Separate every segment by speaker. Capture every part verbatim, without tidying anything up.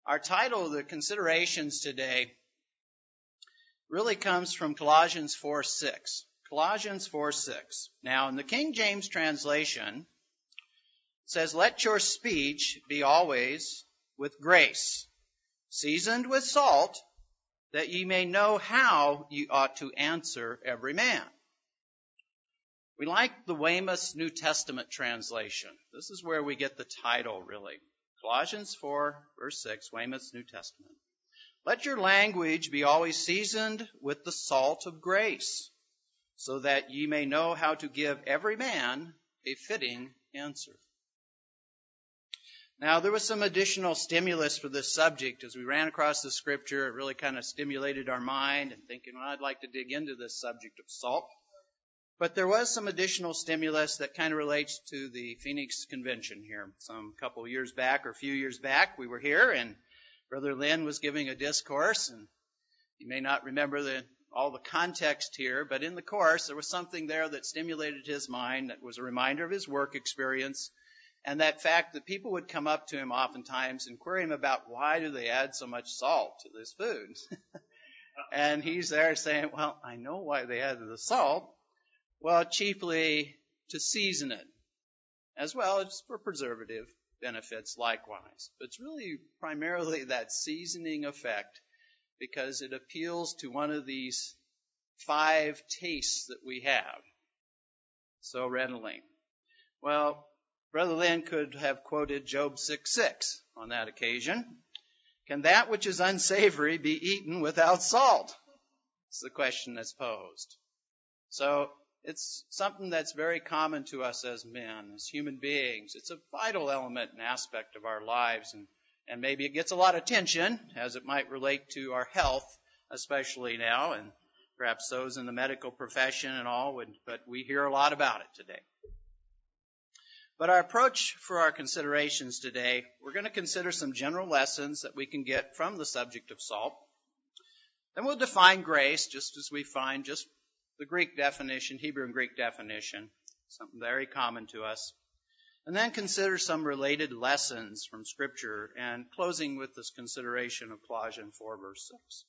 Speaker 1: Our title, the considerations today, really comes from Colossians four six. Colossians four six. Now, in the King James translation, it says, "Let your speech be always with grace, seasoned with salt, that ye may know how ye ought to answer every man." We like the Weymouth's New Testament translation. This is where we get the title, really. Colossians four, verse six, Weymouth's New Testament. "Let your language be always seasoned with the salt of grace, so that ye may know how to give every man a fitting answer." Now, there was some additional stimulus for this subject. As we ran across the scripture, it really kind of stimulated our mind and thinking, well, I'd like to dig into this subject of salt. But there was some additional stimulus that kind of relates to the Phoenix Convention here. Some couple years back or a few years back, we were here and Brother Lynn was giving a discourse, and you may not remember the, all the context here, but in the course there was something there that stimulated his mind that was a reminder of his work experience, and that fact that people would come up to him oftentimes and query him about why do they add so much salt to this food. And he's there saying, well, I know why they added the salt. Well, chiefly to season it, as well as for preservative benefits likewise. But it's really primarily that seasoning effect, because it appeals to one of these five tastes that we have so readily. Well, Brother Lynn could have quoted Job six six on that occasion. Can that which is unsavory be eaten without salt? It's the question that's posed. So it's something that's very common to us as men, as human beings. It's a vital element and aspect of our lives, and, and maybe it gets a lot of attention as it might relate to our health, especially now, and perhaps those in the medical profession and all, would, but we hear a lot about it today. But our approach for our considerations today, we're going to consider some general lessons that we can get from the subject of salt. Then we'll define grace, just as we find just the Greek definition, Hebrew and Greek definition, something very common to us. And then consider some related lessons from Scripture, and closing with this consideration of Colossians four, verse six.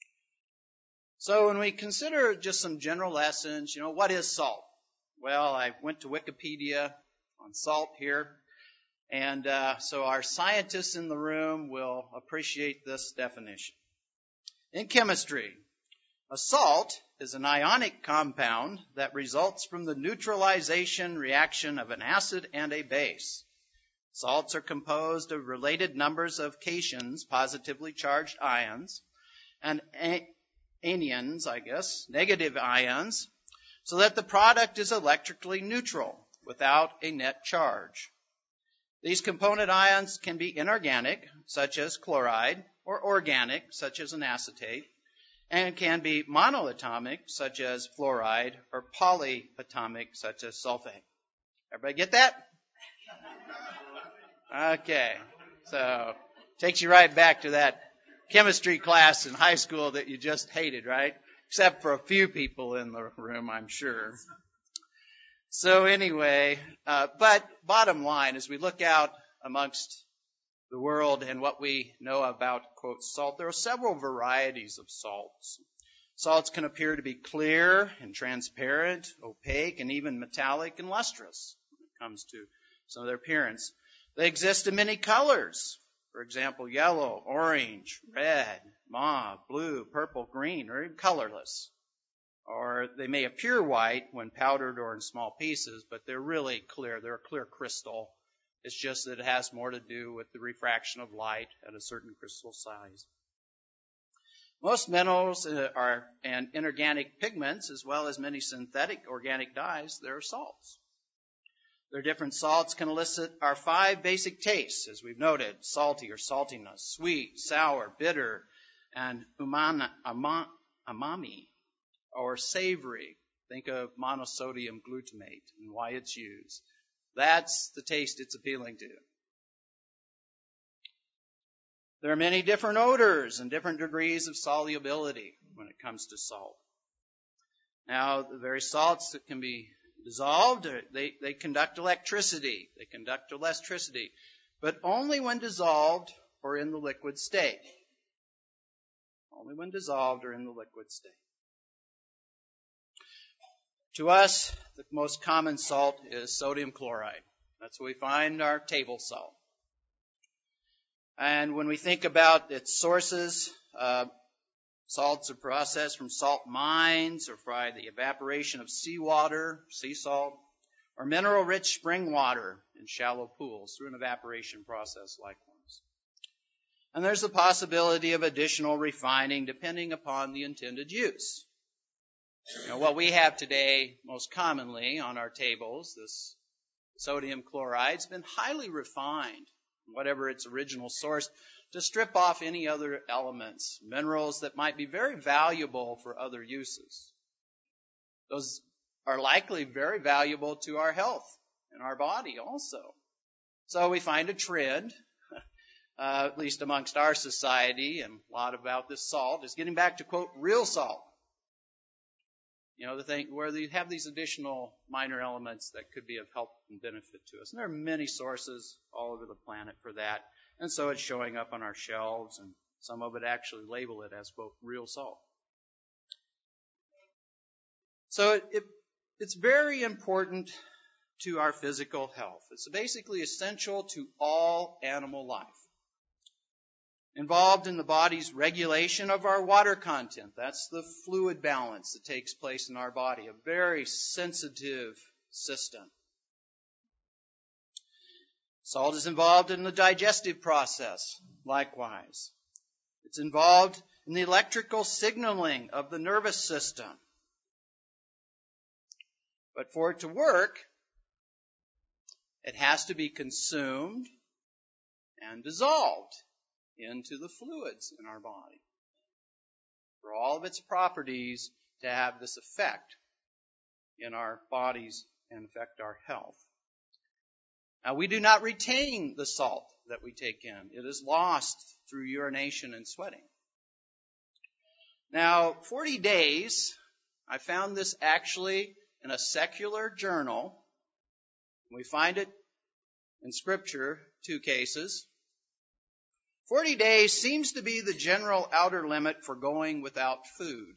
Speaker 1: So when we consider just some general lessons, you know, what is salt? Well, I went to Wikipedia on salt here, and uh, so our scientists in the room will appreciate this definition. In chemistry, a salt is an ionic compound that results from the neutralization reaction of an acid and a base. Salts are composed of related numbers of cations, positively charged ions, and anions, I guess, negative ions, so that the product is electrically neutral without a net charge. These component ions can be inorganic, such as chloride, or organic, such as an acetate, and can be monoatomic, such as fluoride, or polyatomic, such as sulfate. Everybody get that? Okay. So, takes you right back to that chemistry class in high school that you just hated, right? Except for a few people in the room, I'm sure. So anyway, uh, but bottom line, as we look out amongst the world and what we know about, quote, salt, there are several varieties of salts. Salts can appear to be clear and transparent, opaque, and even metallic and lustrous when it comes to some of their appearance. They exist in many colors. For example, yellow, orange, red, mauve, blue, purple, green, or even colorless. Or they may appear white when powdered or in small pieces, but they're really clear. They're a clear crystal. It's just that it has more to do with the refraction of light at a certain crystal size. Most minerals are and inorganic pigments, as well as many synthetic organic dyes, they're salts. Their different salts can elicit our five basic tastes, as we've noted: salty or saltiness, sweet, sour, bitter, and umana, ama, umami, or savory. Think of monosodium glutamate and why it's used. That's the taste it's appealing to. There are many different odors and different degrees of solubility when it comes to salt. Now, the very salts that can be dissolved, they, they conduct electricity. They conduct electricity. But only when dissolved or in the liquid state. Only when dissolved or in the liquid state. To us, the most common salt is sodium chloride. That's what we find in our table salt. And when we think about its sources, uh, salts are processed from salt mines or by the evaporation of seawater, sea salt, or mineral-rich spring water in shallow pools through an evaporation process likewise. And there's the possibility of additional refining depending upon the intended use. You know, what we have today most commonly on our tables, this sodium chloride, has been highly refined, whatever its original source, to strip off any other elements, minerals that might be very valuable for other uses. Those are likely very valuable to our health and our body also. So we find a trend, uh, at least amongst our society, and a lot about this salt, is getting back to, quote, real salt. You know, the thing where you have these additional minor elements that could be of help and benefit to us. And there are many sources all over the planet for that. And so it's showing up on our shelves, and some of it actually label it as, quote, real salt. So it, it, it's very important to our physical health. It's basically essential to all animal life. Involved in the body's regulation of our water content. That's the fluid balance that takes place in our body, a very sensitive system. Salt is involved in the digestive process, likewise. It's involved in the electrical signaling of the nervous system. But for it to work, it has to be consumed and dissolved into the fluids in our body. For all of its properties to have this effect in our bodies and affect our health. Now, we do not retain the salt that we take in. It is lost through urination and sweating. Now, forty days, I found this actually in a secular journal. We find it in Scripture, two cases. forty days seems to be the general outer limit for going without food.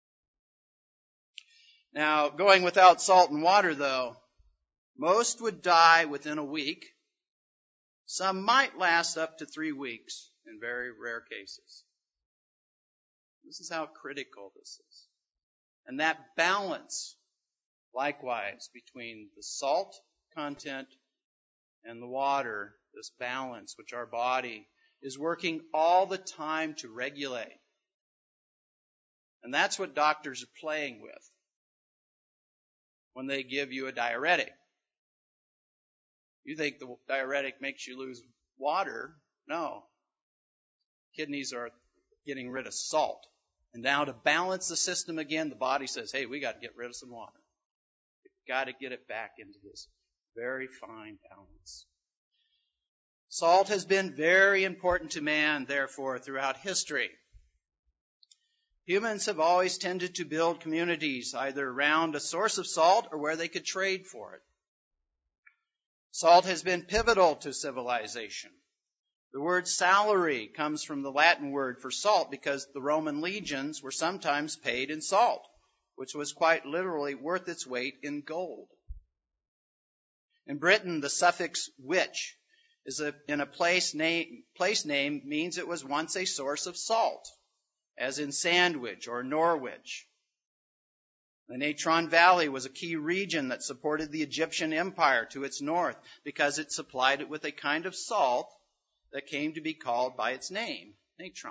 Speaker 1: Now, going without salt and water, though, most would die within a week. Some might last up to three weeks in very rare cases. This is how critical this is. And that balance, likewise, between the salt content and the water, this balance which our body is working all the time to regulate. And that's what doctors are playing with when they give you a diuretic. You think the diuretic makes you lose water? No. Kidneys are getting rid of salt. And now to balance the system again, the body says, hey, we got to get rid of some water. We've got to get it back into this very fine balance. Salt has been very important to man, therefore, throughout history. Humans have always tended to build communities either around a source of salt or where they could trade for it. Salt has been pivotal to civilization. The word salary comes from the Latin word for salt because the Roman legions were sometimes paid in salt, which was quite literally worth its weight in gold. In Britain, the suffix "wich" is a, in a place name, place name means it was once a source of salt, as in Sandwich or Norwich. The Natron Valley was a key region that supported the Egyptian Empire to its north because it supplied it with a kind of salt that came to be called by its name, natron.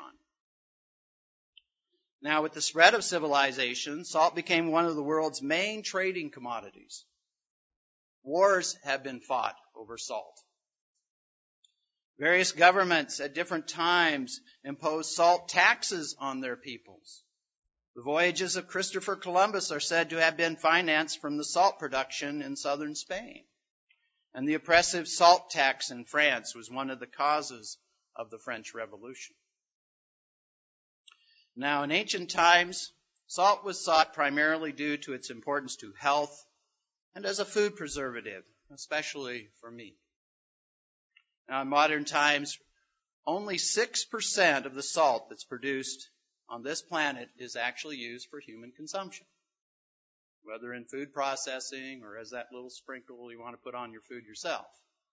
Speaker 1: Now, with the spread of civilization, salt became one of the world's main trading commodities. Wars have been fought over salt. Various governments at different times imposed salt taxes on their peoples. The voyages of Christopher Columbus are said to have been financed from the salt production in southern Spain. And the oppressive salt tax in France was one of the causes of the French Revolution. Now, in ancient times, salt was sought primarily due to its importance to health and as a food preservative, especially for meat. Now, in modern times, only six percent of the salt that's produced on this planet is actually used for human consumption, whether in food processing or as that little sprinkle you want to put on your food yourself.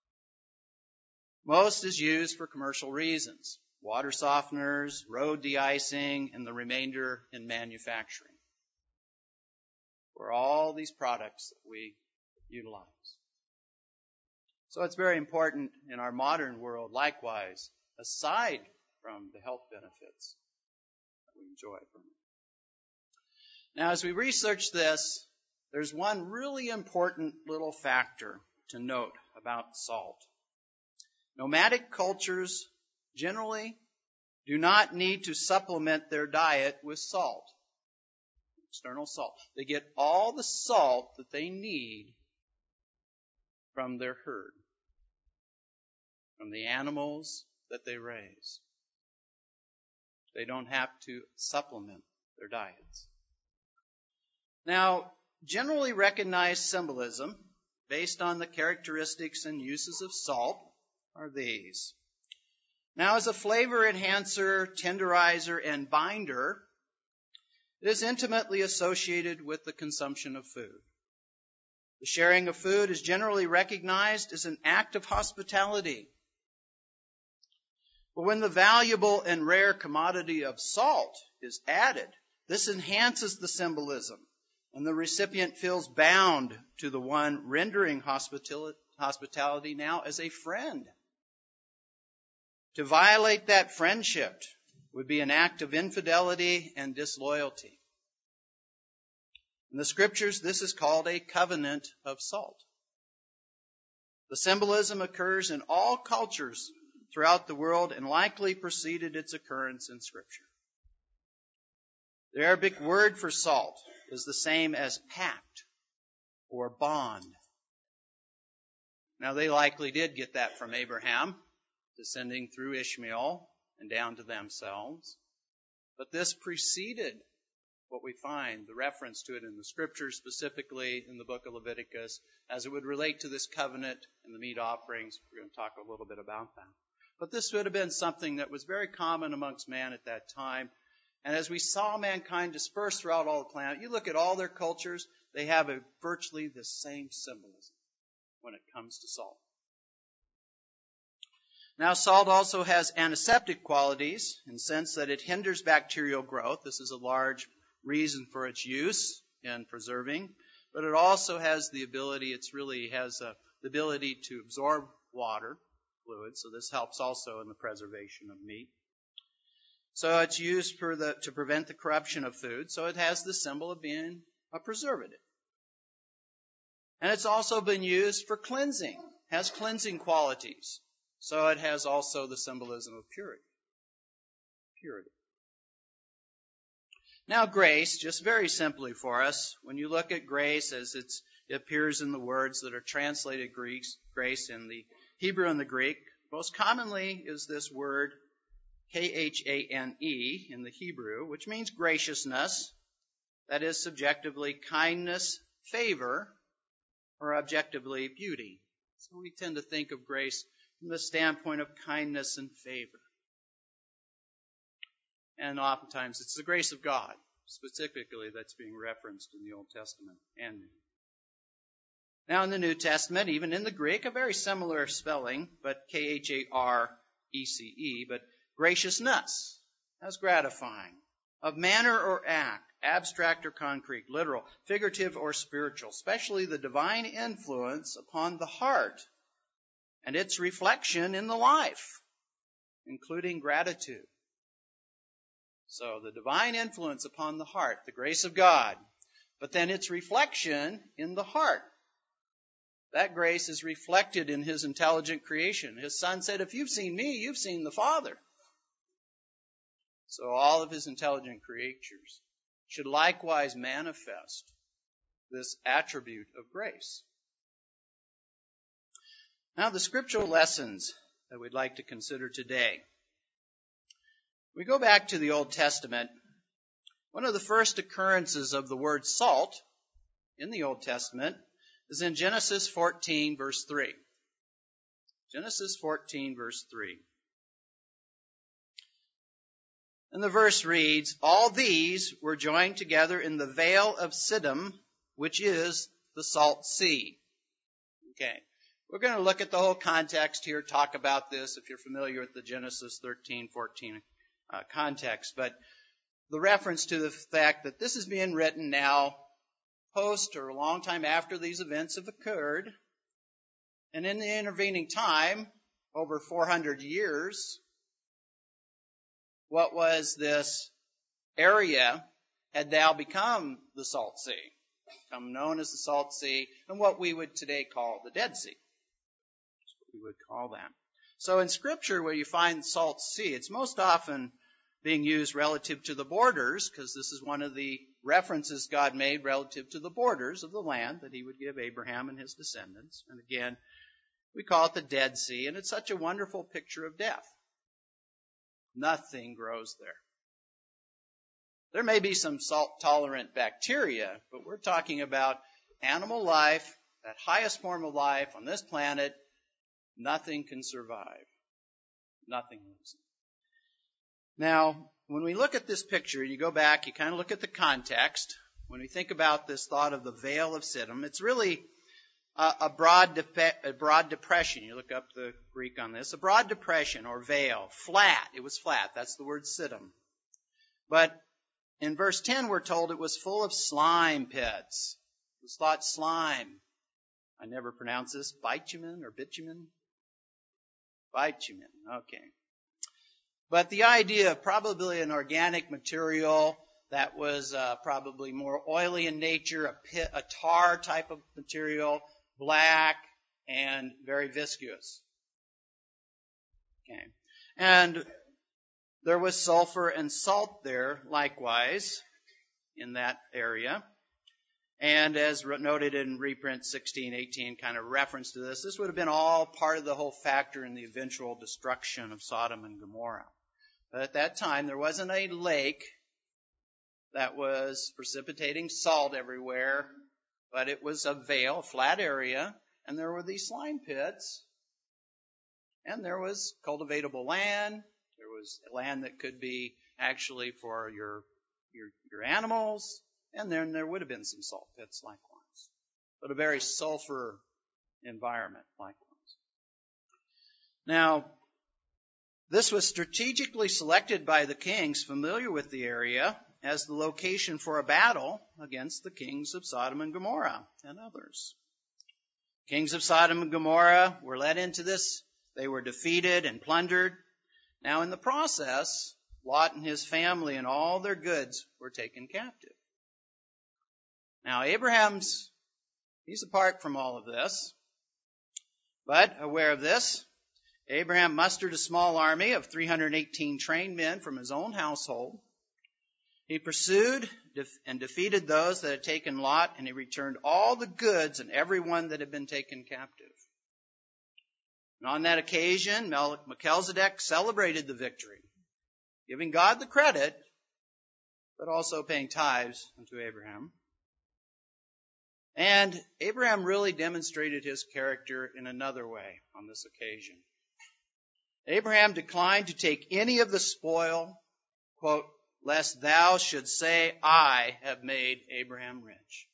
Speaker 1: Most is used for commercial reasons, water softeners, road de-icing, and the remainder in manufacturing, for all these products that we utilize. So it's very important in our modern world, likewise, aside from the health benefits that we enjoy from it. Now, as we research this, there's one really important little factor to note about salt. Nomadic cultures generally do not need to supplement their diet with salt, external salt. They get all the salt that they need from their herd, from the animals that they raise. They don't have to supplement their diets. Now, generally recognized symbolism based on the characteristics and uses of salt are these. Now, as a flavor enhancer, tenderizer, and binder, it is intimately associated with the consumption of food. The sharing of food is generally recognized as an act of hospitality. But when the valuable and rare commodity of salt is added, this enhances the symbolism, and the recipient feels bound to the one rendering hospitality now as a friend. To violate that friendship would be an act of infidelity and disloyalty. In the scriptures, this is called a covenant of salt. The symbolism occurs in all cultures throughout the world and likely preceded its occurrence in Scripture. The Arabic word for salt is the same as pact or bond. Now, they likely did get that from Abraham, descending through Ishmael and down to themselves. But this preceded what we find, the reference to it in the Scriptures, specifically in the book of Leviticus, as it would relate to this covenant and the meat offerings. We're going to talk a little bit about that. But this would have been something that was very common amongst man at that time. And as we saw mankind disperse throughout all the planet, you look at all their cultures, they have a virtually the same symbolism when it comes to salt. Now, salt also has antiseptic qualities in the sense that it hinders bacterial growth. This is a large reason for its use in preserving. But it also has the ability, it's really has a, the ability to absorb water, fluid. So this helps also in the preservation of meat. So it's used for the, to prevent the corruption of food. So it has the symbol of being a preservative. And it's also been used for cleansing, has cleansing qualities. So it has also the symbolism of purity. Purity. Now, grace, just very simply for us, when you look at grace as it's, it appears in the words that are translated Greeks, grace in the Hebrew and the Greek, most commonly is this word K H A N E in the Hebrew, which means graciousness, that is subjectively kindness, favor, or objectively beauty. So we tend to think of grace from the standpoint of kindness and favor. And oftentimes it's the grace of God, specifically, that's being referenced in the Old Testament and New. Now in the New Testament, even in the Greek, a very similar spelling, but K H A R E C E, but graciousness as gratifying, of manner or act, abstract or concrete, literal, figurative or spiritual, especially the divine influence upon the heart and its reflection in the life, including gratitude. So the divine influence upon the heart, the grace of God, but then its reflection in the heart. That grace is reflected in his intelligent creation. His son said, if you've seen me, you've seen the Father. So all of his intelligent creatures should likewise manifest this attribute of grace. Now, the scriptural lessons that we'd like to consider today. We go back to the Old Testament. One of the first occurrences of the word salt in the Old Testament is in Genesis fourteen, verse three. Genesis fourteen, verse three. And the verse reads, all these were joined together in the vale of Siddim, which is the Salt Sea. Okay. We're going to look at the whole context here, talk about this if you're familiar with the Genesis thirteen, fourteen uh, context. But the reference to the fact that this is being written now post or a long time after these events have occurred. And in the intervening time, over four hundred years, what was this area had now become the Salt Sea, become known as the Salt Sea, and what we would today call the Dead Sea. That's what we would call that. So in Scripture, where you find Salt Sea, it's most often being used relative to the borders, because this is one of the references God made relative to the borders of the land that he would give Abraham and his descendants. And again, we call it the Dead Sea, and it's such a wonderful picture of death. Nothing grows there. There may be some salt-tolerant bacteria, but we're talking about animal life, that highest form of life on this planet. Nothing can survive. Nothing lives. Now, when we look at this picture, you go back, you kind of look at the context. When we think about this thought of the Vale of Siddim, it's really a, a, broad de- a broad depression. You look up the Greek on this. A broad depression or vale, flat. It was flat. That's the word Siddim. But in verse ten, we're told it was full of slime pits. It was thought slime. I never pronounce this. Bitumen or bitumen? Bitumen. Okay. But the idea of probably an organic material that was uh, probably more oily in nature, a pit, a tar type of material, black and very viscous. Okay. And there was sulfur and salt there likewise in that area. And as noted in reprint sixteen eighteen, kind of reference to this, this would have been all part of the whole factor in the eventual destruction of Sodom and Gomorrah. But at that time, there wasn't a lake that was precipitating salt everywhere, but it was a vale, a flat area, and there were these slime pits, and there was cultivatable land. There was land that could be actually for your your, your animals, and then there would have been some salt pits likewise, but a very sulfur environment likewise. Now, this was strategically selected by the kings familiar with the area as the location for a battle against the kings of Sodom and Gomorrah and others. Kings of Sodom and Gomorrah were led into this. They were defeated and plundered. Now, in the process, Lot and his family and all their goods were taken captive. Now, Abraham's, he's apart from all of this. But, aware of this, Abraham mustered a small army of three hundred eighteen trained men from his own household. He pursued and defeated those that had taken Lot, and he returned all the goods and everyone that had been taken captive. And on that occasion, Melchizedek celebrated the victory, giving God the credit, but also paying tithes unto Abraham. And Abraham really demonstrated his character in another way on this occasion. Abraham declined to take any of the spoil, quote, lest thou should say, I have made Abraham rich.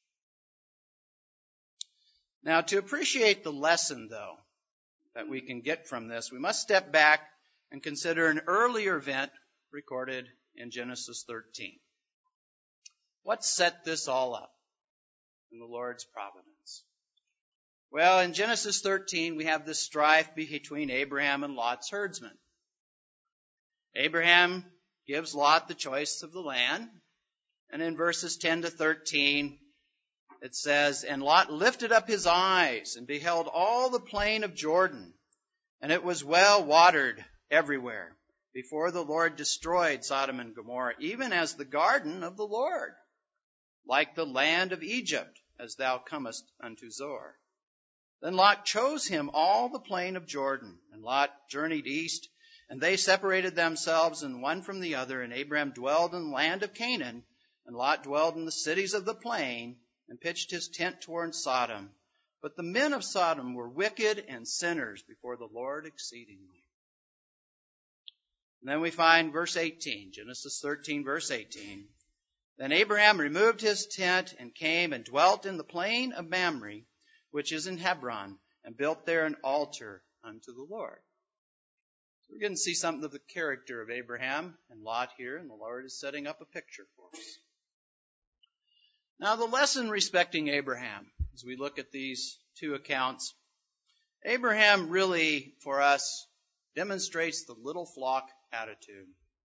Speaker 1: Now, to appreciate the lesson, though, that we can get from this, we must step back and consider an earlier event recorded in Genesis thirteen. What set this all up in the Lord's providence? Well, in Genesis thirteen, we have this strife between Abraham and Lot's herdsmen. Abraham gives Lot the choice of the land, and in verses ten to thirteen, it says, and Lot lifted up his eyes and beheld all the plain of Jordan, and it was well watered everywhere, before the Lord destroyed Sodom and Gomorrah, even as the garden of the Lord, like the land of Egypt, as thou comest unto Zoar. Then Lot chose him all the plain of Jordan, and Lot journeyed east, and they separated themselves and one from the other, and Abraham dwelled in the land of Canaan, and Lot dwelled in the cities of the plain, and pitched his tent toward Sodom. But the men of Sodom were wicked and sinners before the Lord exceedingly. And then we find verse eighteen, Genesis thirteen, verse eighteen. Then Abraham removed his tent and came and dwelt in the plain of Mamre, which is in Hebron, and built there an altar unto the Lord. So we're going to see something of the character of Abraham and Lot here, and the Lord is setting up a picture for us. Now, the lesson respecting Abraham, as we look at these two accounts, Abraham really, for us, demonstrates the little flock attitude.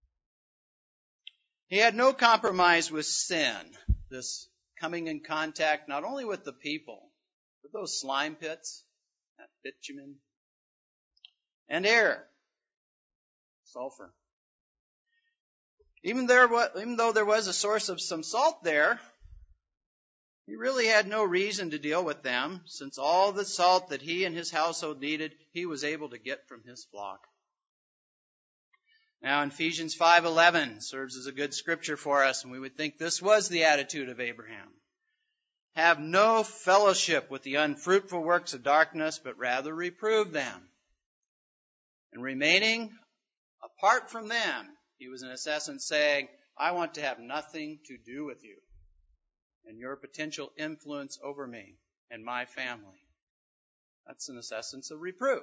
Speaker 1: He had no compromise with sin, this coming in contact not only with the people, but those slime pits, that bitumen, and air, sulfur. Even, there, even though there was a source of some salt there, he really had no reason to deal with them, since all the salt that he and his household needed, he was able to get from his flock. Now, Ephesians five eleven serves as a good scripture for us, and we would think this was the attitude of Abraham. Have no fellowship with the unfruitful works of darkness, but rather reprove them. And remaining apart from them, he was in essence saying, I want to have nothing to do with you and your potential influence over me and my family. That's in essence a reproof.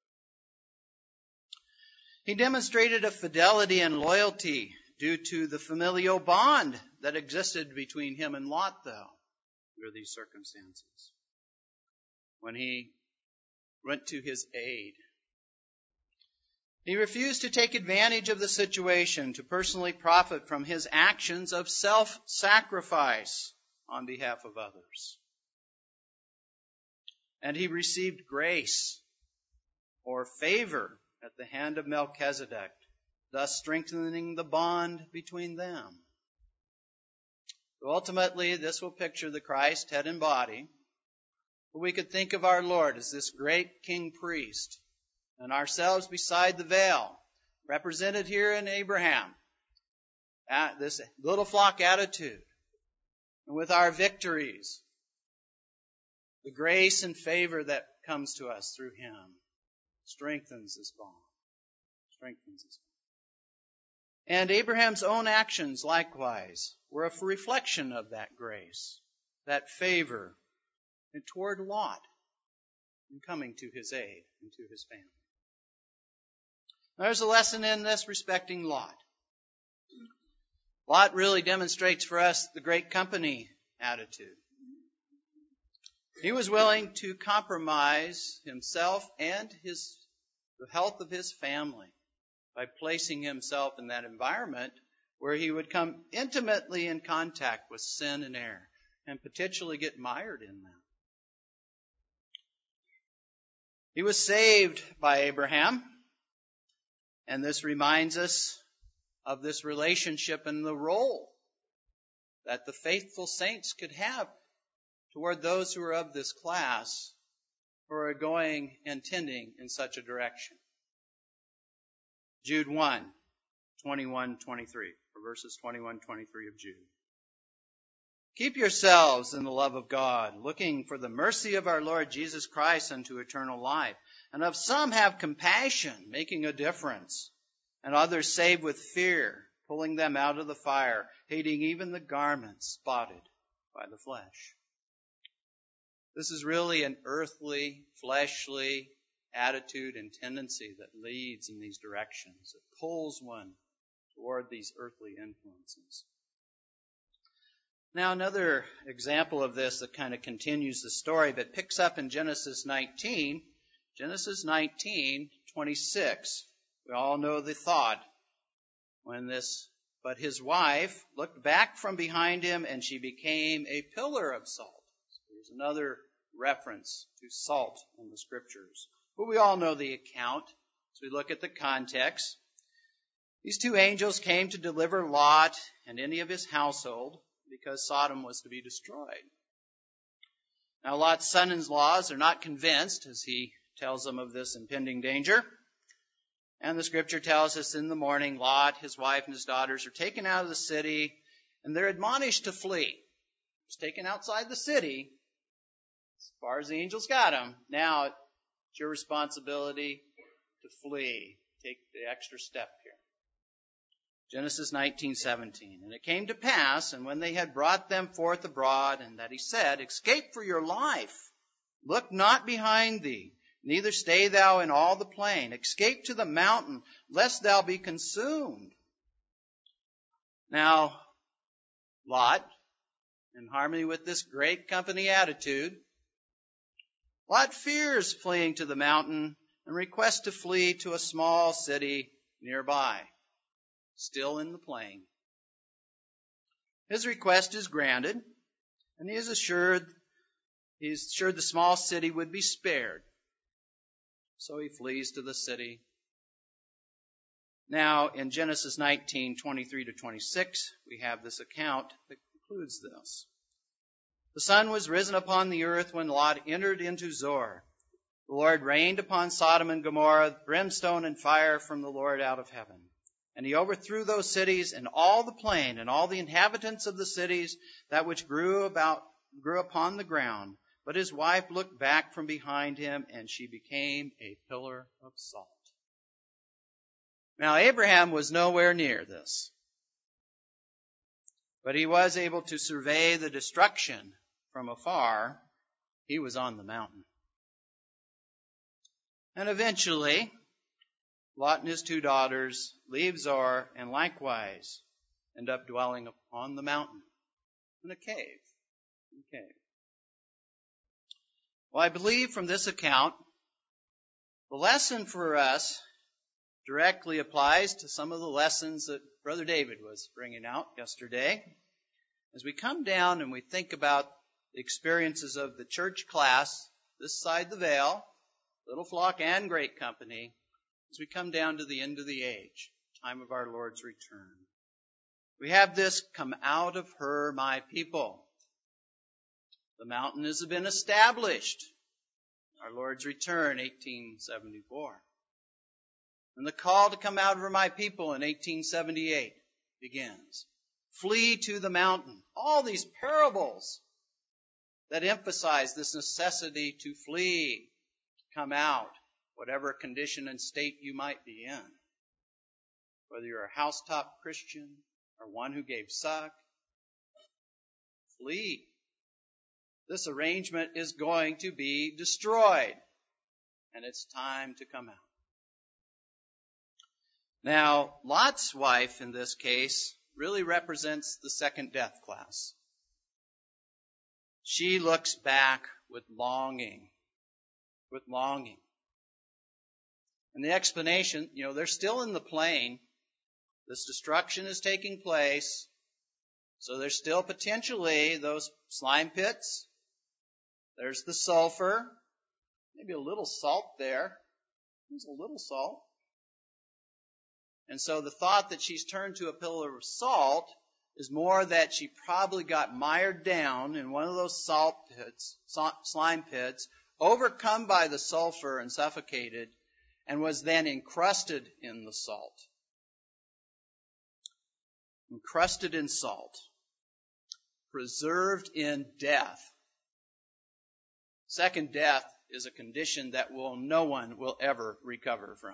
Speaker 1: He demonstrated a fidelity and loyalty due to the familial bond that existed between him and Lot, though, under these circumstances. When he went to his aid, he refused to take advantage of the situation to personally profit from his actions of self-sacrifice on behalf of others. And he received grace or favor at the hand of Melchizedek, thus strengthening the bond between them. Ultimately, this will picture the Christ, head and body. But we could think of our Lord as this great king priest, and ourselves beside the veil, represented here in Abraham, at this little flock attitude. And with our victories, the grace and favor that comes to us through him strengthens this bond. Strengthens this bond. And Abraham's own actions, likewise, were a reflection of that grace, that favor, and toward Lot in coming to his aid and to his family. There's a lesson in this respecting Lot. Lot really demonstrates for us the great company attitude. He was willing to compromise himself and his, the health of his family by placing himself in that environment where he would come intimately in contact with sin and error and potentially get mired in them. He was saved by Abraham, and this reminds us of this relationship and the role that the faithful saints could have toward those who are of this class who are going and tending in such a direction. Jude one, twenty-one, twenty-three, or verses twenty-one, twenty-three of Jude. Keep yourselves in the love of God, looking for the mercy of our Lord Jesus Christ unto eternal life. And of some have compassion, making a difference, and others save with fear, pulling them out of the fire, hating even the garments spotted by the flesh. This is really an earthly, fleshly attitude and tendency that leads in these directions. It pulls one toward these earthly influences. Now, another example of this that kind of continues the story, but picks up in Genesis nineteen. Genesis nineteen, twenty-six. We all know the thought when this, but his wife looked back from behind him and she became a pillar of salt. So there's another reference to salt in the scriptures. But we all know the account as we look at the context. These two angels came to deliver Lot and any of his household because Sodom was to be destroyed. Now Lot's son-in-laws are not convinced as he tells them of this impending danger. And the scripture tells us in the morning, Lot, his wife, and his daughters are taken out of the city, and they're admonished to flee. It's taken outside the city, as far as the angels got them. Now it's your responsibility to flee. Take the extra step here. Genesis nineteen seventeen. And it came to pass, and when they had brought them forth abroad, and that he said, escape for your life. Look not behind thee, neither stay thou in all the plain. Escape to the mountain, lest thou be consumed. Now, Lot, in harmony with this great company attitude, Lot fears fleeing to the mountain and requests to flee to a small city nearby, still in the plain. His request is granted, and he is assured, he is assured the small city would be spared. So he flees to the city. Now, in Genesis nineteen, twenty-three to twenty-six, we have this account that concludes this. The sun was risen upon the earth when Lot entered into Zoar. The Lord rained upon Sodom and Gomorrah brimstone and fire from the Lord out of heaven. And he overthrew those cities and all the plain and all the inhabitants of the cities, that which grew about grew upon the ground. But his wife looked back from behind him, and she became a pillar of salt. Now, Abraham was nowhere near this, but he was able to survey the destruction from afar. He was on the mountain. And eventually, Lot and his two daughters leave Zoar and likewise end up dwelling upon the mountain in a cave. In a cave. Well, I believe from this account, the lesson for us directly applies to some of the lessons that Brother David was bringing out yesterday. As we come down and we think about the experiences of the church class, this side the veil, little flock and great company, as we come down to the end of the age, time of our Lord's return. We have this, come out of her, my people. The mountain has been established. Our Lord's return, eighteen seventy-four. And the call to come out of her, my people, in eighteen seventy-eight begins. Flee to the mountain. All these parables that emphasize this necessity to flee, to come out, whatever condition and state you might be in. Whether you're a housetop Christian or one who gave suck, flee. This arrangement is going to be destroyed, and it's time to come out. Now, Lot's wife in this case really represents the second death class. She looks back with longing, with longing. And the explanation, you know, they're still in the plain. This destruction is taking place. So there's still potentially those slime pits. There's the sulfur. Maybe a little salt there. There's a little salt. And so the thought that she's turned to a pillar of salt is more that she probably got mired down in one of those salt pits, slime pits, overcome by the sulfur and suffocated, and was then encrusted in the salt. Encrusted in salt. Preserved in death. Second death is a condition that will no one will ever recover from.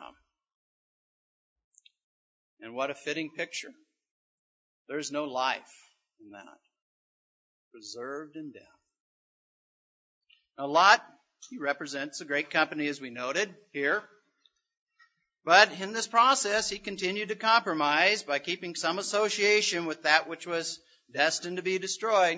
Speaker 1: And what a fitting picture. There's no life in that. Preserved in death. Now Lot, he represents a great company as we noted here. But in this process, he continued to compromise by keeping some association with that which was destined to be destroyed.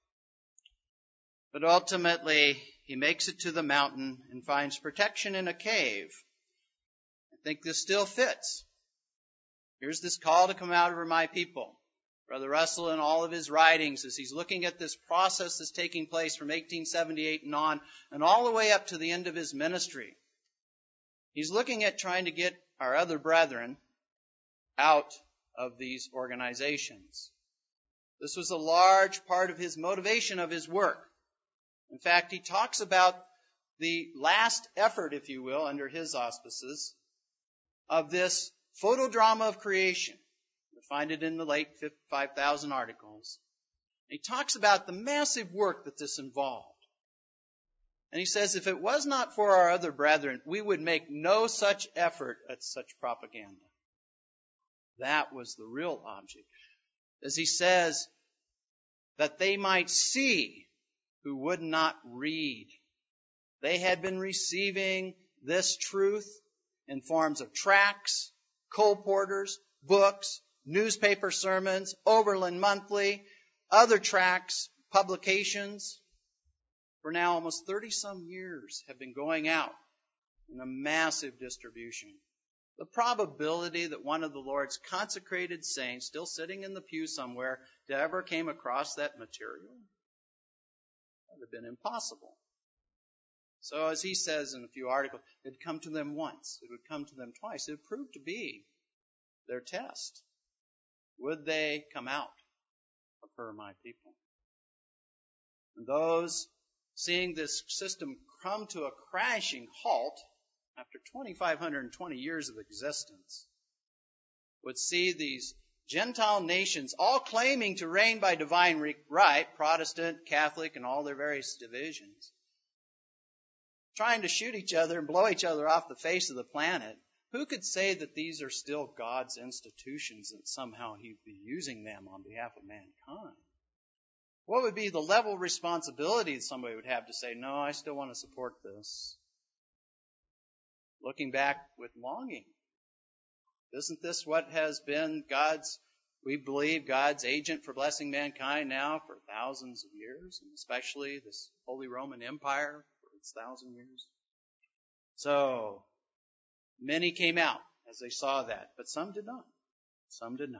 Speaker 1: But ultimately, he makes it to the mountain and finds protection in a cave. I think this still fits. Here's this call to come out of her, my people. Brother Russell, in all of his writings, as he's looking at this process that's taking place from eighteen seventy-eight and on, and all the way up to the end of his ministry, he's looking at trying to get our other brethren out of these organizations. This was a large part of his motivation of his work. In fact, he talks about the last effort, if you will, under his auspices, of this photodrama of creation. You'll find it in the late five thousand articles. He talks about the massive work that this involved. And he says, if it was not for our other brethren, we would make no such effort at such propaganda. That was the real object. As he says, that they might see who would not read. They had been receiving this truth in forms of tracts, colporteurs, books, newspaper sermons, Oberlin Monthly, other tracts, publications. For now, almost thirty-some years have been going out in a massive distribution. The probability that one of the Lord's consecrated saints, still sitting in the pew somewhere, to ever came across that material would have been impossible. So as he says in a few articles, it would come to them once, it would come to them twice. It proved to be their test. Would they come out of her, my people? And those seeing this system come to a crashing halt after two thousand five hundred twenty years of existence would see these Gentile nations all claiming to reign by divine right, Protestant, Catholic, and all their various divisions, trying to shoot each other and blow each other off the face of the planet. Who could say that these are still God's institutions and somehow he'd be using them on behalf of mankind? What would be the level of responsibility that somebody would have to say, no, I still want to support this? Looking back with longing. Isn't this what has been God's, we believe, God's agent for blessing mankind now for thousands of years, and especially this Holy Roman Empire for its thousand years? So, many came out as they saw that, but some did not. Some did not.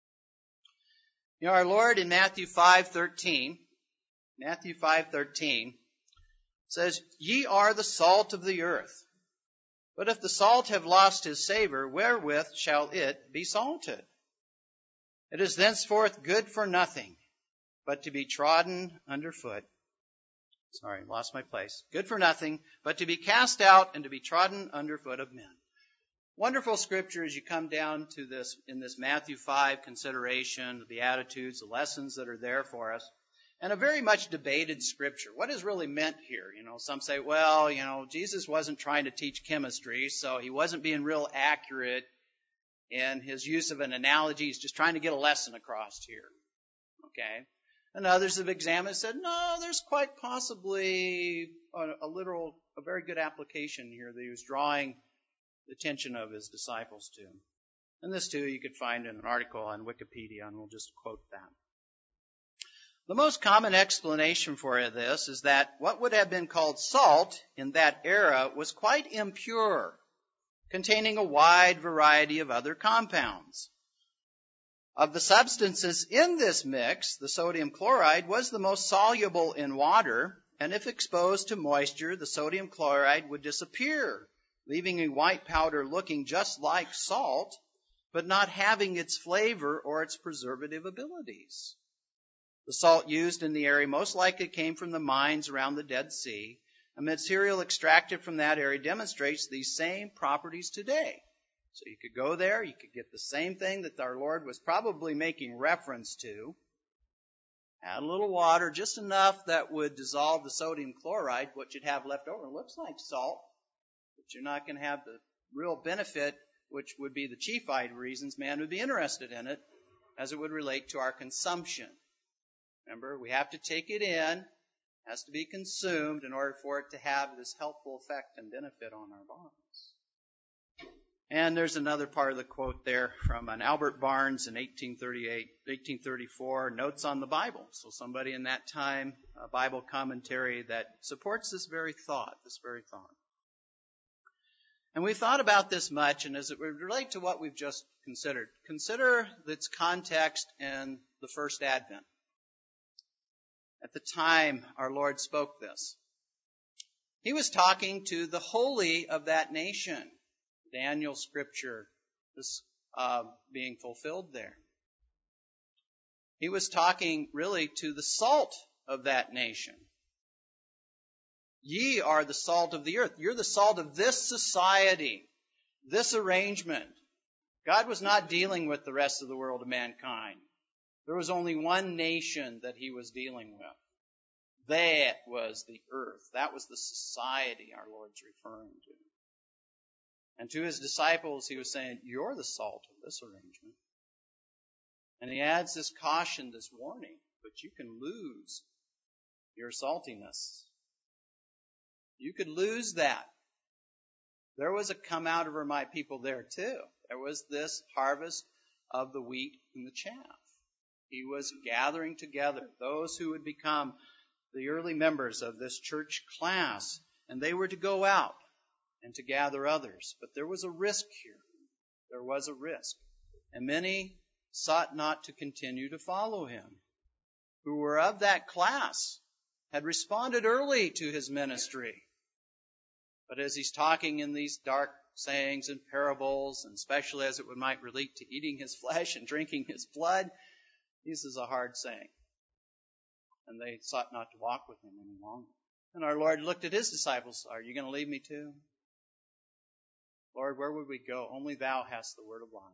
Speaker 1: You know, our Lord in Matthew five thirteen, Matthew five thirteen says, "Ye are the salt of the earth. But if the salt have lost his savor, wherewith shall it be salted? It is thenceforth good for nothing, but to be trodden under foot." Sorry, lost my place. "Good for nothing, but to be cast out and to be trodden under foot of men." Wonderful scripture as you come down to this, in this Matthew five consideration, the Beatitudes, the lessons that are there for us. And a very much debated scripture. What is really meant here? You know, some say, well, you know, Jesus wasn't trying to teach chemistry, so he wasn't being real accurate in his use of an analogy. He's just trying to get a lesson across here. Okay? And others have examined and said, no, there's quite possibly a, a literal, a very good application here that he was drawing the attention of his disciples to. And this too you could find in an article on Wikipedia, and we'll just quote that. The most common explanation for this is that what would have been called salt in that era was quite impure, containing a wide variety of other compounds. Of the substances in this mix, the sodium chloride was the most soluble in water, and if exposed to moisture, the sodium chloride would disappear, leaving a white powder looking just like salt, but not having its flavor or its preservative abilities. The salt used in the area most likely came from the mines around the Dead Sea. A material extracted from that area demonstrates these same properties today. So you could go there, you could get the same thing that our Lord was probably making reference to. Add a little water, just enough that would dissolve the sodium chloride. What you'd have left over looks like salt, but you're not going to have the real benefit, which would be the chief reasons man would be interested in it, as it would relate to our consumption. Remember, we have to take it in, it has to be consumed in order for it to have this helpful effect and benefit on our bodies. And there's another part of the quote there from an Albert Barnes in eighteen thirty-eight, eighteen thirty-four, Notes on the Bible. So somebody in that time, a Bible commentary that supports this very thought, this very thought. And we've thought about this much, and as it would relate to what we've just considered, consider its context in the first Advent. At the time our Lord spoke this, he was talking to the holy of that nation. Daniel's scripture is uh, being fulfilled there. He was talking really to the salt of that nation. Ye are the salt of the earth. You're the salt of this society, this arrangement. God was not dealing with the rest of the world of mankind. There was only one nation that he was dealing with. That was the earth. That was the society our Lord's referring to. And to his disciples, he was saying, you're the salt of this arrangement. And he adds this caution, this warning, but you can lose your saltiness. You could lose that. There was a come out of her, my people, there too. There was this harvest of the wheat and the chaff. He was gathering together those who would become the early members of this church class, and they were to go out and to gather others. But there was a risk here. There was a risk. And many sought not to continue to follow him, who were of that class, had responded early to his ministry. But as he's talking in these dark sayings and parables, and especially as it would might relate to eating his flesh and drinking his blood, this is a hard saying. And they sought not to walk with him any longer. And our Lord looked at his disciples. Are you going to leave me too? Lord, where would we go? Only thou hast the word of life.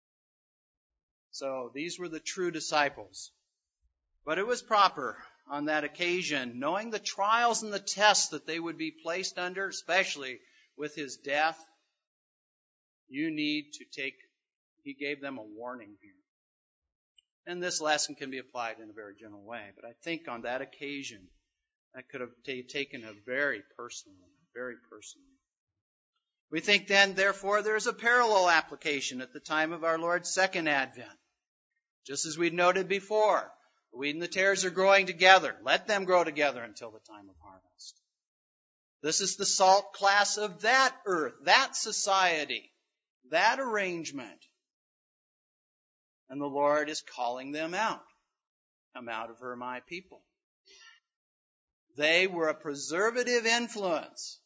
Speaker 1: So these were the true disciples. But it was proper on that occasion, knowing the trials and the tests that they would be placed under, especially with his death, you need to take, he gave them a warning here. And this lesson can be applied in a very general way. But I think on that occasion, that could have t- taken a very personal, very personal. We think then, therefore, there's a parallel application at the time of our Lord's second advent. Just as we noted before, the wheat and the tares are growing together. Let them grow together until the time of harvest. This is the salt class of that earth, that society, that arrangement. And the Lord is calling them out. Come out of her, my people. They were a preservative influence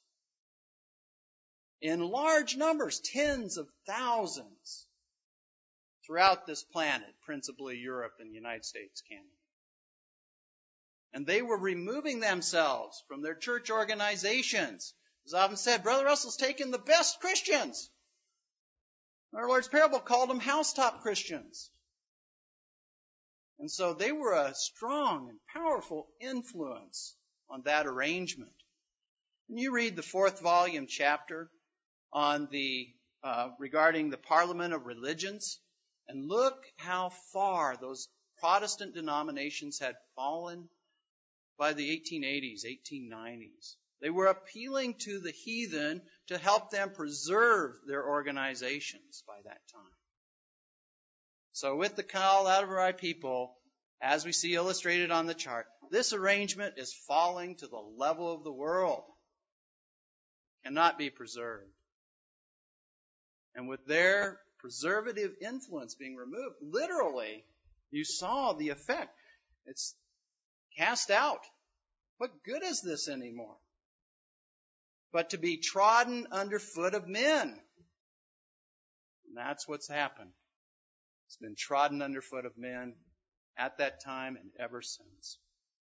Speaker 1: in large numbers, tens of thousands, throughout this planet, principally Europe and the United States, Canada. And they were removing themselves from their church organizations. As often said, Brother Russell's taken the best Christians. Our Lord's parable called them housetop Christians. And so they were a strong and powerful influence on that arrangement. And you read the fourth volume chapter on the uh, regarding the Parliament of Religions, and look how far those Protestant denominations had fallen by the eighteen eighties, eighteen nineties. They were appealing to the heathen to help them preserve their organizations by that time. So with the call out of my people, as we see illustrated on the chart, this arrangement is falling to the level of the world. Cannot be preserved. And with their preservative influence being removed, literally, you saw the effect. It's cast out. What good is this anymore? But to be trodden underfoot of men. And that's what's happened. It's been trodden underfoot of men at that time and ever since.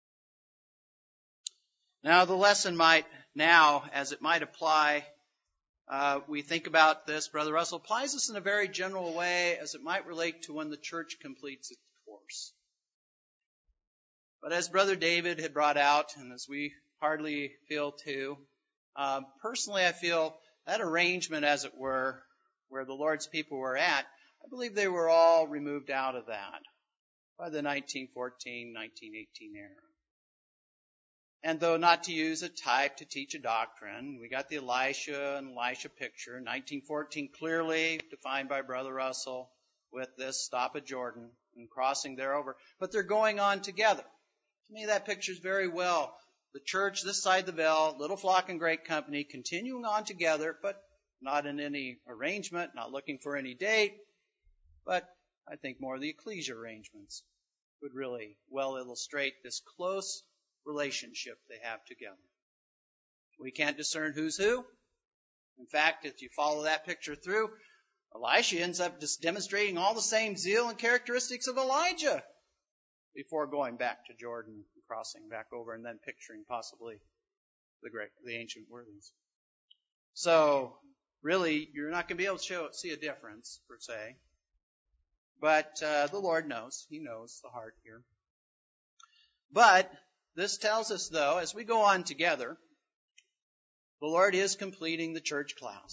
Speaker 1: Now the lesson might now, as it might apply, uh, we think about this, Brother Russell applies this in a very general way as it might relate to when the church completes its course. But as Brother David had brought out, and as we hardly feel too, uh, personally I feel that arrangement, as it were, where the Lord's people were at, I believe they were all removed out of that by the nineteen fourteen, nineteen eighteen era. And though not to use a type to teach a doctrine, we got the Elisha and Elisha picture, nineteen fourteen clearly defined by Brother Russell with this stop at Jordan and crossing there over. But they're going on together. To me, that pictures very well the church this side the veil, little flock and great company, continuing on together, but not in any arrangement, not looking for any date. But I think more of the ecclesia arrangements would really well illustrate this close relationship they have together. We can't discern who's who. In fact, if you follow that picture through, Elisha ends up just demonstrating all the same zeal and characteristics of Elijah before going back to Jordan and crossing back over and then picturing possibly the great, the ancient worthies. So really, you're not going to be able to show, see a difference per se. But uh, the Lord knows. He knows the heart here. But this tells us, though, as we go on together, the Lord is completing the church class.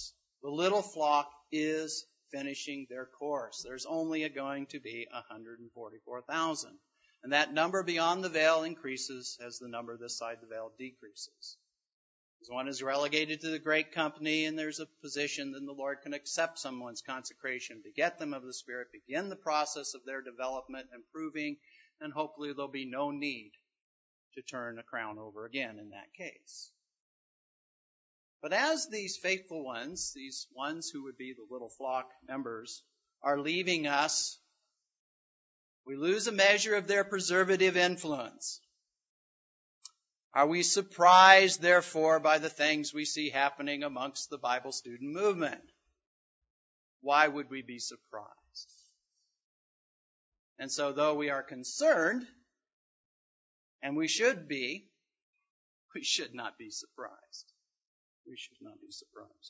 Speaker 1: The little flock is finishing their course. There's only going to be one hundred forty-four thousand. And that number beyond the veil increases as the number this side the veil decreases. As one is relegated to the great company and there's a position, then the Lord can accept someone's consecration, beget them of the Spirit, begin the process of their development and proving, and hopefully there'll be no need to turn a crown over again in that case. But as these faithful ones, these ones who would be the little flock members, are leaving us, we lose a measure of their preservative influence. Are we surprised, therefore, by the things we see happening amongst the Bible student movement? Why would we be surprised? And so, though we are concerned, and we should be, we should not be surprised. We should not be surprised.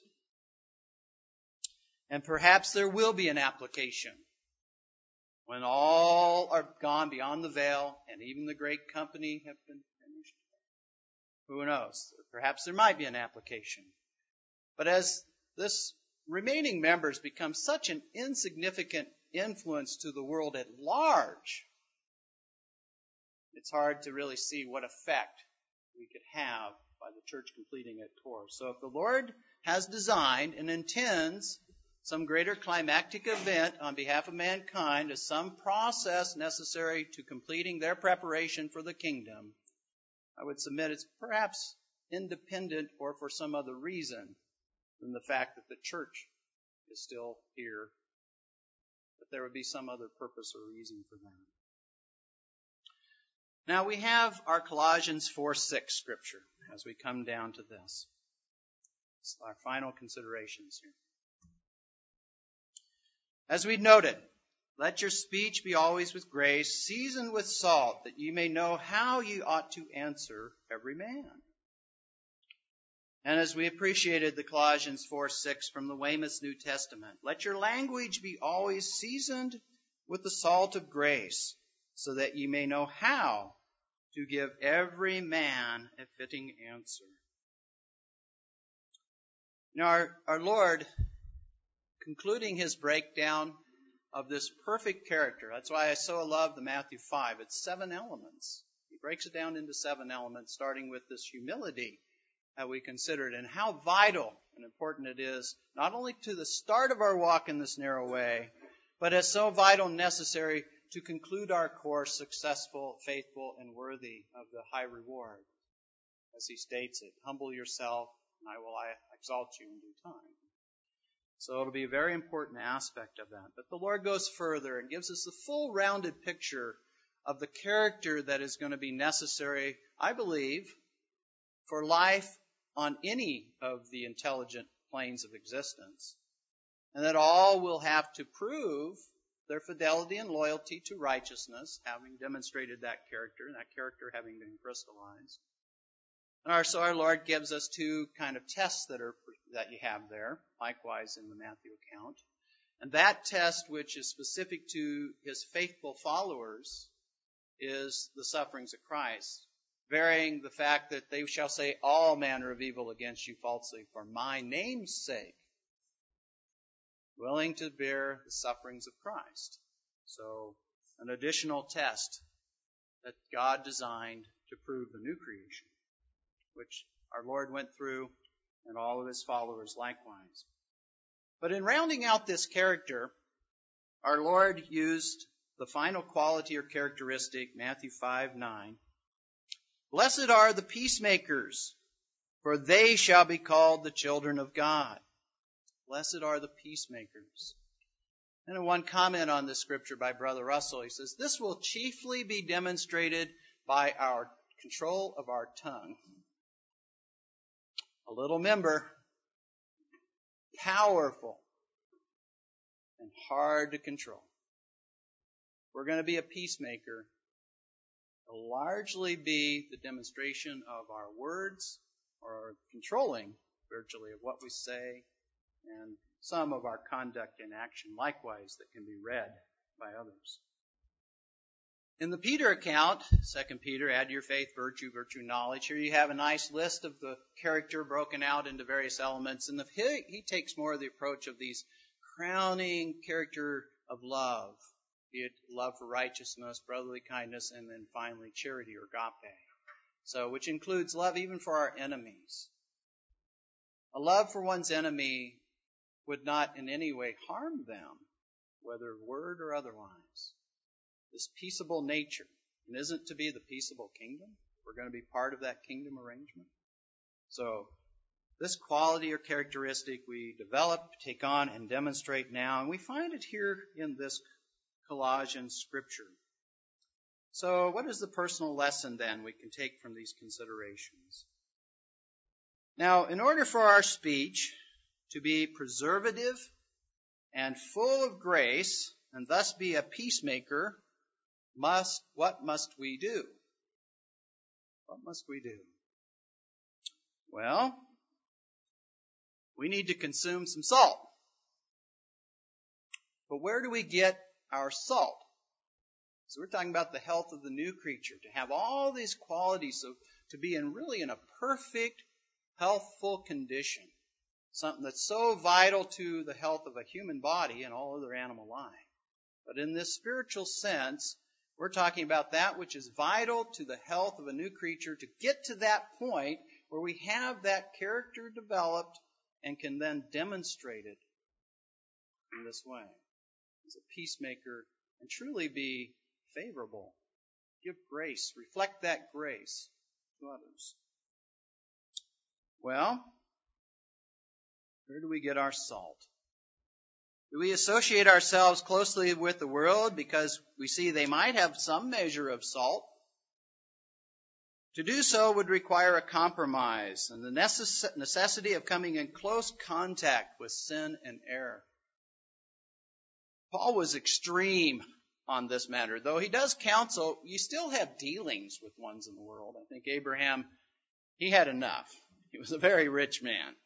Speaker 1: And perhaps there will be an application when all are gone beyond the veil and even the great company have been finished. Who knows? Perhaps there might be an application. But as this remaining members become such an insignificant influence to the world at large, it's hard to really see what effect we could have by the church completing its course. So if the Lord has designed and intends some greater climactic event on behalf of mankind as some process necessary to completing their preparation for the kingdom, I would submit it's perhaps independent or for some other reason than the fact that the church is still here. But there would be some other purpose or reason for that. Now we have our Colossians four six scripture as we come down to this. It's our final considerations here. As we noted, let your speech be always with grace, seasoned with salt, that you may know how you ought to answer every man. And as we appreciated the Colossians four six from the Weymouth's New Testament, let your language be always seasoned with the salt of grace, so that you may know how to give every man a fitting answer. Now, our, our Lord, concluding his breakdown of this perfect character, that's why I so love the Matthew five. It's seven elements. He breaks it down into seven elements, starting with this humility that we considered and how vital and important it is, not only to the start of our walk in this narrow way, but as so vital and necessary to conclude our course successful, faithful, and worthy of the high reward. As he states it, humble yourself, and I will exalt you in due time. So it'll be a very important aspect of that. But the Lord goes further and gives us the full rounded picture of the character that is going to be necessary, I believe, for life on any of the intelligent planes of existence. And that all will have to prove their fidelity and loyalty to righteousness, having demonstrated that character, and that character having been crystallized. And our, so our Lord gives us two kind of tests that are that you have there, likewise in the Matthew account. And that test, which is specific to his faithful followers, is the sufferings of Christ, bearing the fact that they shall say all manner of evil against you falsely for my name's sake, willing to bear the sufferings of Christ. So, an additional test that God designed to prove the new creation, which our Lord went through and all of his followers likewise. But in rounding out this character, our Lord used the final quality or characteristic, Matthew five nine. Blessed are the peacemakers, for they shall be called the children of God. Blessed are the peacemakers. And in one comment on this scripture by Brother Russell, he says, this will chiefly be demonstrated by our control of our tongue. A little member, powerful and hard to control. We're going to be a peacemaker. It'll largely be the demonstration of our words or controlling virtually of what we say, and some of our conduct and action likewise that can be read by others. In the Peter account, Second Peter, add your faith, virtue, virtue, knowledge. Here you have a nice list of the character broken out into various elements. And the, he, he takes more of the approach of these crowning character of love, be it love for righteousness, brotherly kindness, and then finally charity or agape. So, which includes love even for our enemies. A love for one's enemy would not in any way harm them, whether word or otherwise. This peaceable nature, and isn't to be the peaceable kingdom? We're going to be part of that kingdom arrangement. So, this quality or characteristic we develop, take on, and demonstrate now, and we find it here in this Colossian scripture. So, what is the personal lesson then we can take from these considerations? Now, in order for our speech to be preservative and full of grace, and thus be a peacemaker, must what must we do? What must we do? Well, we need to consume some salt. But where do we get our salt? So we're talking about the health of the new creature, to have all these qualities, so to be in really in a perfect, healthful condition. Something that's so vital to the health of a human body and all other animal life. But in this spiritual sense, we're talking about that which is vital to the health of a new creature, to get to that point where we have that character developed and can then demonstrate it in this way as a peacemaker and truly be favorable, give grace, reflect that grace to others. Well, where do we get our salt? Do we associate ourselves closely with the world because we see they might have some measure of salt? To do so would require a compromise and the necess- necessity of coming in close contact with sin and error. Paul was extreme on this matter, though he does counsel, you still have dealings with ones in the world. I think Abraham, he had enough. He was a very rich man.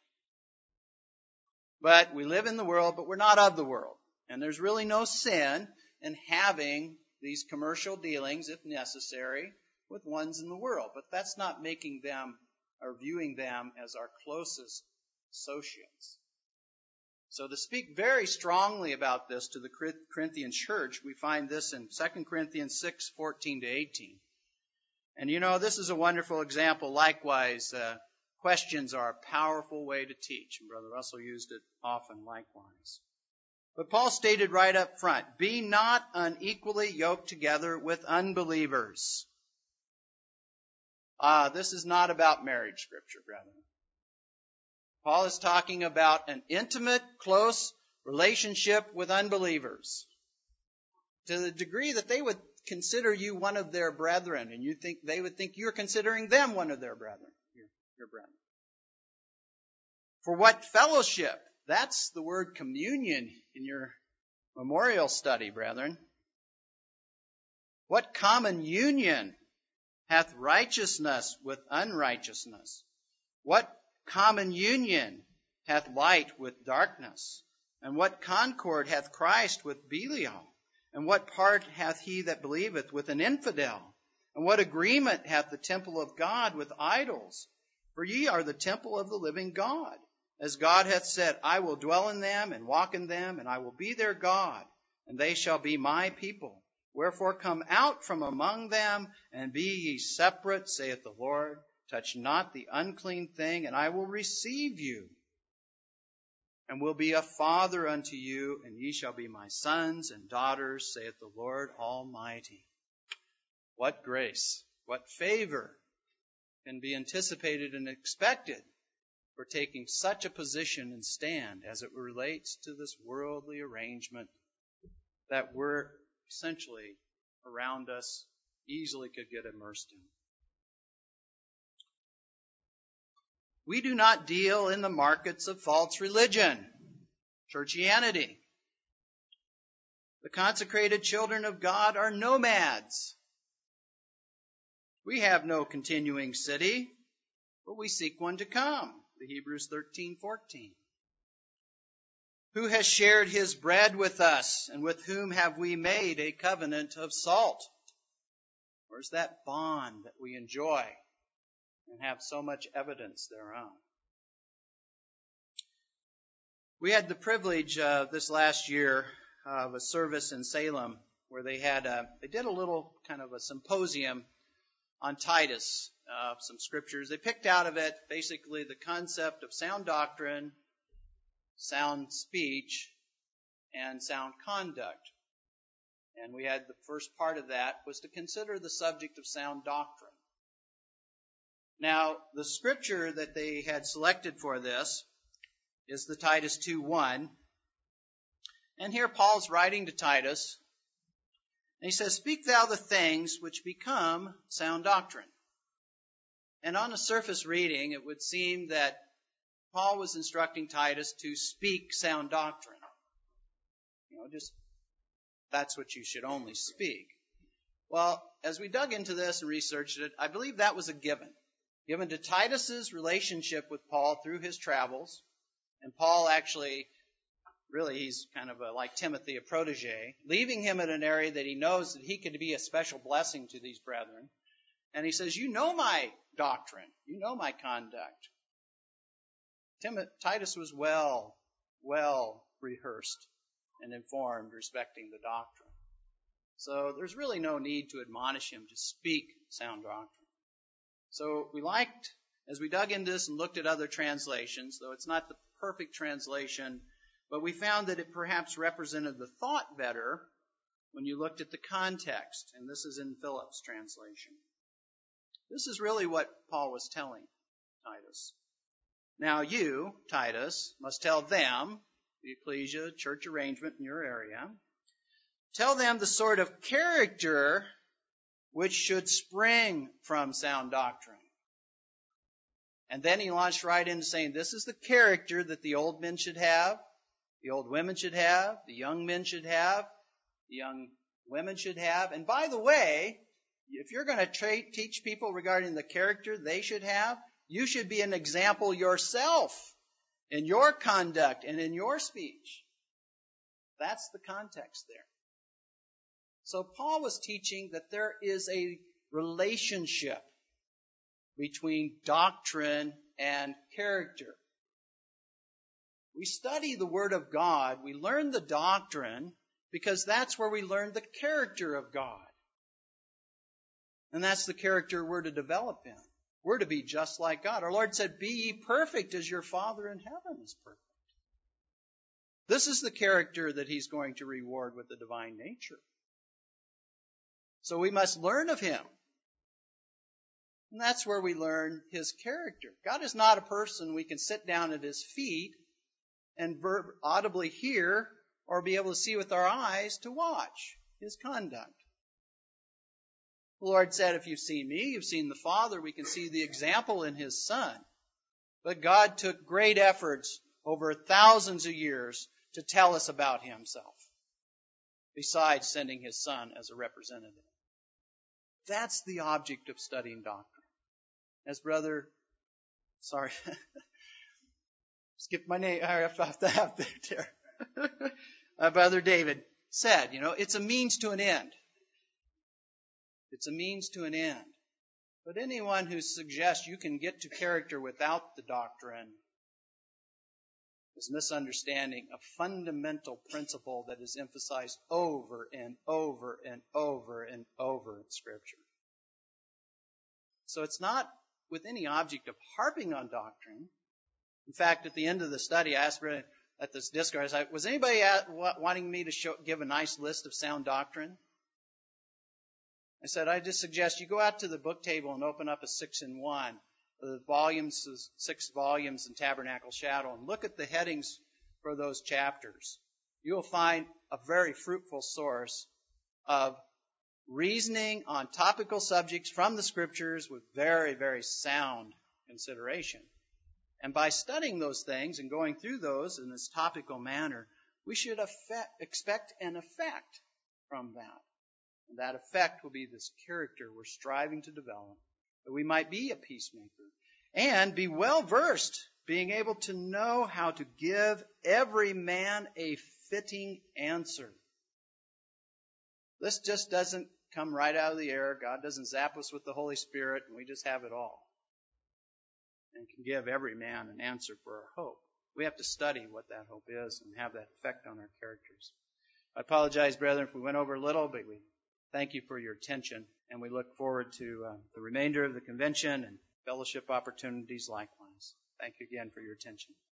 Speaker 1: But we live in the world, but we're not of the world. And there's really no sin in having these commercial dealings, if necessary, with ones in the world. But that's not making them or viewing them as our closest associates. So to speak very strongly about this to the Corinthian church, we find this in Second Corinthians six, fourteen to eighteen. And you know, this is a wonderful example. Likewise, uh, questions are a powerful way to teach. And Brother Russell used it often likewise. But Paul stated right up front, be not unequally yoked together with unbelievers. Ah, uh, this is not about marriage scripture, brethren. Paul is talking about an intimate, close relationship with unbelievers. To the degree that they would consider you one of their brethren, and you think they would think you're considering them one of their brethren. Your, your brethren. For what fellowship? That's the word communion in your memorial study, brethren. What common union hath righteousness with unrighteousness? What common union hath light with darkness? And what concord hath Christ with Belial? And what part hath he that believeth with an infidel? And what agreement hath the temple of God with idols? For ye are the temple of the living God. As God hath said, I will dwell in them and walk in them, and I will be their God, and they shall be my people. Wherefore come out from among them, and be ye separate, saith the Lord. Touch not the unclean thing, and I will receive you, and will be a father unto you, and ye shall be my sons and daughters, saith the Lord Almighty. What grace, what favor can be anticipated and expected for taking such a position and stand as it relates to this worldly arrangement that we're essentially around us easily could get immersed in. We do not deal in the markets of false religion, churchianity. The consecrated children of God are nomads. We have no continuing city, but we seek one to come. The Hebrews thirteen fourteen. Who has shared his bread with us, and with whom have we made a covenant of salt? Where's that bond that we enjoy and have so much evidence thereof? We had the privilege uh, this last year of a service in Salem where they had a, they did a little kind of a symposium on Titus, uh, some scriptures. They picked out of it basically the concept of sound doctrine, sound speech, and sound conduct. And we had the first part of that was to consider the subject of sound doctrine. Now, the scripture that they had selected for this is the Titus two one. And here Paul's writing to Titus, and he says, "Speak thou the things which become sound doctrine." And on a surface reading, it would seem that Paul was instructing Titus to speak sound doctrine. You know, just, that's what you should only speak. Well, as we dug into this and researched it, I believe that was a given. Given to Titus's relationship with Paul through his travels. And Paul actually, really, he's kind of a, like Timothy, a protege, leaving him in an area that he knows that he could be a special blessing to these brethren. And he says, you know my doctrine. You know my conduct. Tim, Titus was well, well rehearsed and informed respecting the doctrine. So there's really no need to admonish him to speak sound doctrine. So we liked, as we dug into this and looked at other translations, though it's not the perfect translation, but we found that it perhaps represented the thought better when you looked at the context. And this is in Phillips' translation. This is really what Paul was telling Titus. Now you, Titus, must tell them, the ecclesia, church arrangement in your area, tell them the sort of character which should spring from sound doctrine. And then he launched right into saying, this is the character that the old men should have, the old women should have, the young men should have, the young women should have. And by the way, if you're going to tra- teach people regarding the character they should have, you should be an example yourself in your conduct and in your speech. That's the context there. So Paul was teaching that there is a relationship between doctrine and character. We study the Word of God, we learn the doctrine, because that's where we learn the character of God. And that's the character we're to develop in. We're to be just like God. Our Lord said, be ye perfect as your Father in heaven is perfect. This is the character that He's going to reward with the divine nature. So we must learn of Him. And that's where we learn His character. God is not a person we can sit down at His feet and verb- audibly hear or be able to see with our eyes to watch His conduct. The Lord said, if you've seen me, you've seen the Father. We can see the example in His Son. But God took great efforts over thousands of years to tell us about Himself, besides sending His Son as a representative. That's the object of studying doctrine. As brother, sorry, skipped my name, I have off the half there. uh, brother David said, you know, it's a means to an end. It's a means to an end. But anyone who suggests you can get to character without the doctrine is misunderstanding a fundamental principle that is emphasized over and over and over and over in Scripture. So it's not with any object of harping on doctrine. In fact, at the end of the study, I asked at this discourse, I, was anybody at, wanting me to show, give a nice list of sound doctrine? I said, I just suggest you go out to the book table and open up a six in one, the volumes, six volumes in Tabernacle Shadow, and look at the headings for those chapters. You'll find a very fruitful source of reasoning on topical subjects from the Scriptures with very, very sound consideration. And by studying those things and going through those in this topical manner, we should affect, expect an effect from that. And that effect will be this character we're striving to develop, that we might be a peacemaker and be well versed, being able to know how to give every man a fitting answer. This just doesn't come right out of the air. God doesn't zap us with the Holy Spirit, and we just have it all. And can give every man an answer for our hope. We have to study what that hope is and have that effect on our characters. I apologize, brethren, if we went over a little, but we thank you for your attention, and we look forward to uh, the remainder of the convention and fellowship opportunities likewise. Thank you again for your attention.